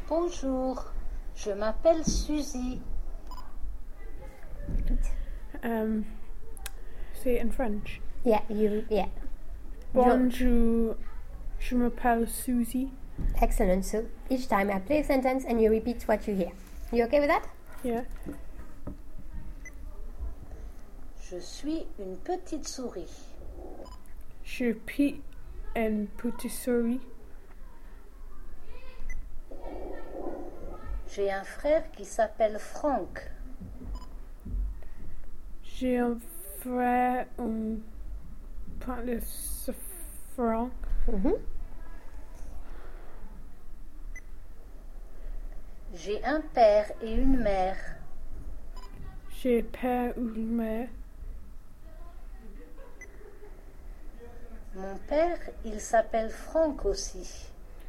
Bonjour, je m'appelle Suzy. Say it in French. Yeah. Bonjour, je m'appelle Suzy. Excellent. So each time I play a sentence and you repeat what you hear. You okay with that? Yeah. Je suis une petite souris. Je suis une petite souris. J'ai un frère qui s'appelle Franck. J'ai un frère, parle Franck. Mm-hmm. J'ai un père et une mère. J'ai père ou mère. Mon père, il s'appelle Franck aussi.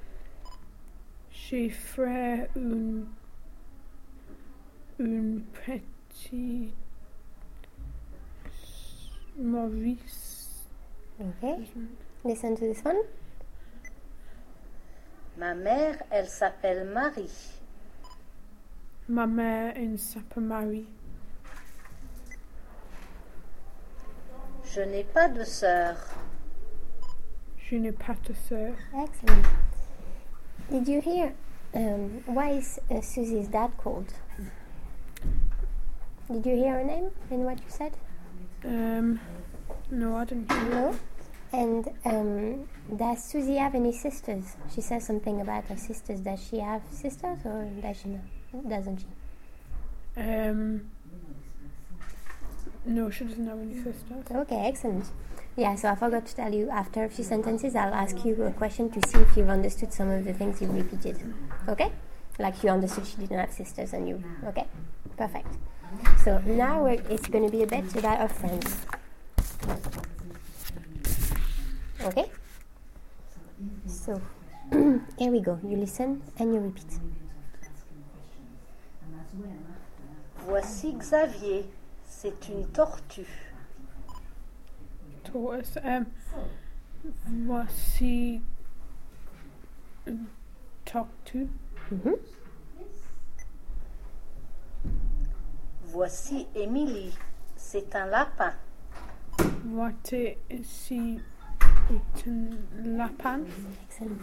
J'ai frère une petite Maurice. Okay. Listen to this one. Ma mère, elle s'appelle Marie. Ma mère, elle s'appelle Marie. Je n'ai pas de sœur. Je n'ai pas de sœur. Excellent. Did you hear? Why is Susie's dad called? Did you hear her name in what you said? No, I didn't hear. No. And does Susie have any sisters? She says something about her sisters. Does she have sisters or does she not? Doesn't she? No, she doesn't have any sisters. Okay, excellent. Yeah, so I forgot to tell you, after a few sentences, I'll ask you a question to see if you've understood some of the things you repeated. Okay? Like you understood she didn't have sisters and you. Okay? Perfect. So now it's going to be a bit about our friends. Okay? So, here we go. You listen and you repeat. Voici Xavier. C'est une tortue. Tortoise. Voici talk to. Mm-hmm. Voici Émilie. C'est un lapin. Voici un lapin. Excellent.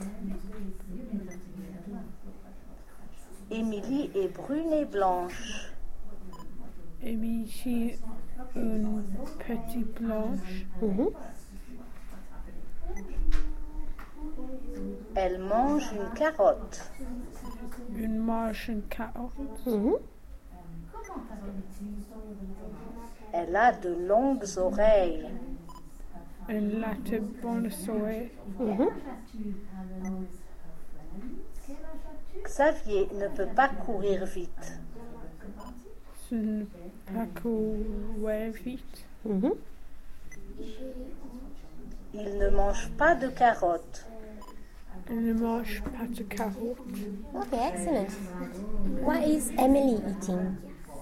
Émilie est brune et blanche. Émilie, une petite blanche. Mm-hmm. Elle mange une carotte. Une mange une carotte. Mm-hmm. Elle a de longues oreilles. Elle a de bonnes oreilles. Mm-hmm. Xavier ne peut pas courir vite. Ce n'est pas courir vite. Mm-hmm. Il ne mange pas de carottes. Elle ne mange pas de carottes. Okay, excellent. What is Emily eating?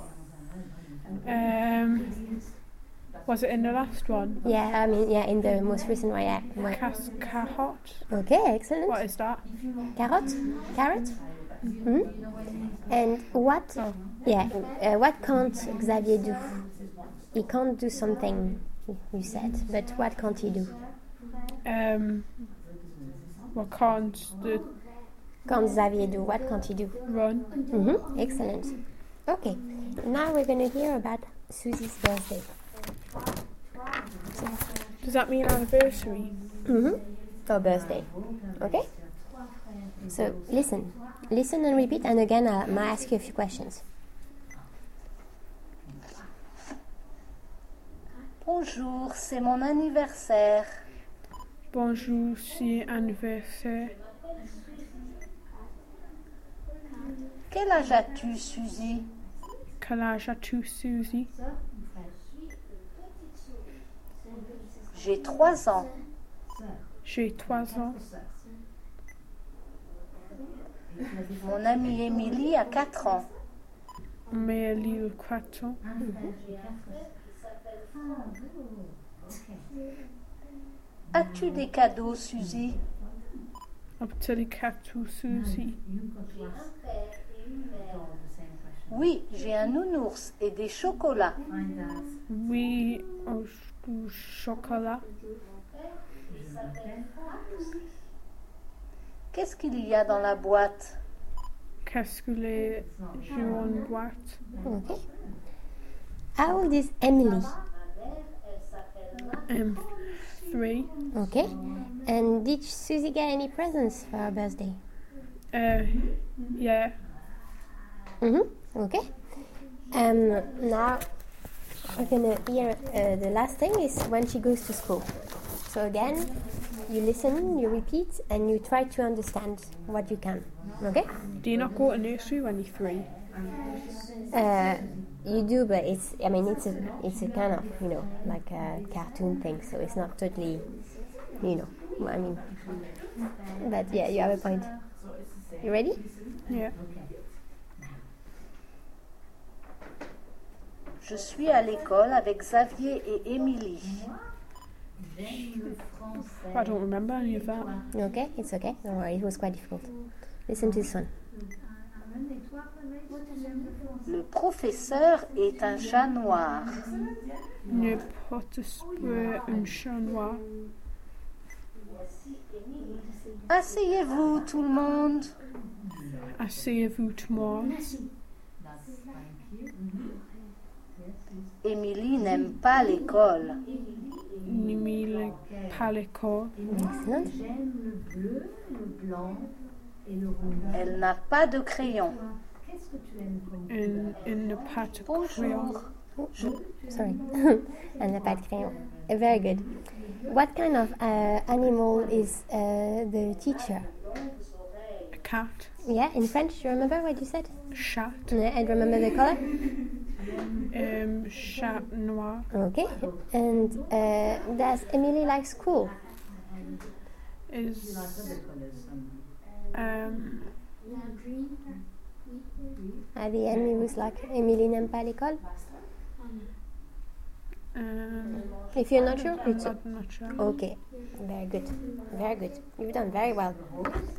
Was it in the last one? Yeah, I mean, yeah, in the most recent one, yeah. Carrot. Okay, excellent. What is that? Carrot? Mm-hmm. And what? Oh. Yeah, what can't Xavier do? He can't do something, you said, but what can't he do? What can't the Can't Xavier do? What can't he do? run? Mm-hmm. Excellent. Okay, now we're going to hear about Susie's birthday. Does that mean anniversary? Mm-hmm. Or birthday. Okay? So listen and repeat, and again I might ask you a few questions. Bonjour, c'est mon anniversaire. Bonjour, c'est anniversaire. Quel âge as-tu, Suzy? Quel âge as-tu, Suzy? J'ai 3 ans. J'ai 3 ans. Mon amie Émilie a 4 ans. Mais il a 4 ans. As-tu des cadeaux, Suzy? Un petit catou Suzy. Oui, j'ai un nounours et des chocolats. Oui, du chocolat. Qu'est-ce qu'il y a dans la boîte? Qu'est-ce que les jaunes boîte? Okay. How old is Emily? 3. Okay. And did Susie get any presents for her birthday? Yeah. Okay. Now we're gonna hear the last thing is when she goes to school. So again, you listen, you repeat, and you try to understand what you can. Okay? Do you not go to nursery when you're 3? You do, but it's a kind of, like a cartoon thing, so it's not totally, but yeah, you have a point. You ready? Yeah. Je suis à l'école avec Xavier et Émilie. I don't remember any of that. Okay, it's okay. Don't worry, it was quite difficult. Listen to this one. Le professeur est un chat noir. Ne portes pas un chat noir. Asseyez-vous tout le monde. Asseyez-vous tout le monde. Émilie n'aime pas l'école. N'aime pas l'école. Excellent. Elle n'a pas de crayon. Elle n'a pas de crayon. Bonjour. Sorry. And a bad crayon. Very good. What kind of animal is the teacher? A cat. Yeah, in French, do you remember what you said? Chat. Yeah, and remember the color? Chat noir. Okay. And does Emily like school? Is At the end, it was like Emily n'aime pas l'école. If you're not sure, it's I'm not sure. okay. Very good. Very good. You've done very well.